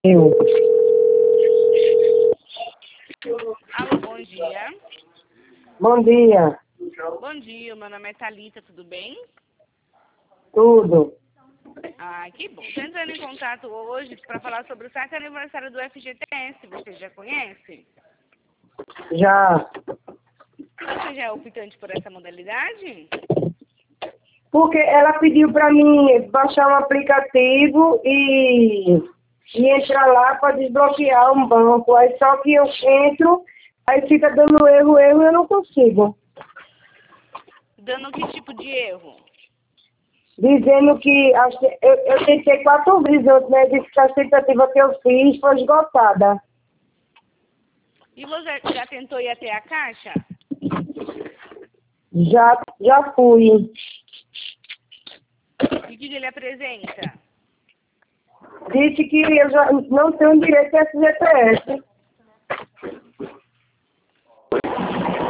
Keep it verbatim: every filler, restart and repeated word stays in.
Eu. Alô, bom dia. Bom dia. Bom dia, meu nome é Thalita, tudo bem? Tudo. Ah, que bom. Estou entrando em contato hoje para falar sobre o saque aniversário do F G T S. Você já conhece? Já. Você já é optante por essa modalidade? Porque ela pediu para mim baixar um aplicativo e, e entrar lá para desbloquear um banco. Aí só que eu entro, aí fica dando erro, erro e eu não consigo. Dando que tipo de erro? Dizendo que a- eu, eu tentei quatro vezes antes, né? Disse que a tentativa que eu fiz foi esgotada. E você já tentou ir até a caixa? Já, já fui. E o que ele apresenta? Disse que eu já não tenho direito a F G T S.